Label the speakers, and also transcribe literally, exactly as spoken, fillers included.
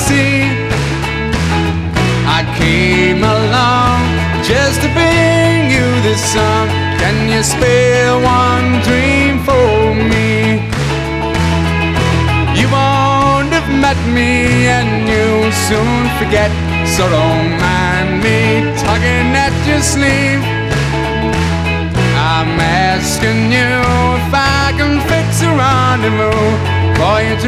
Speaker 1: see. I came along just to bring you this song. Can you spare one dream for me? You won't have met me and you'll soon forget, so don't mind me tugging at your sleeve. I'm asking you if I can fix a rendezvous for you to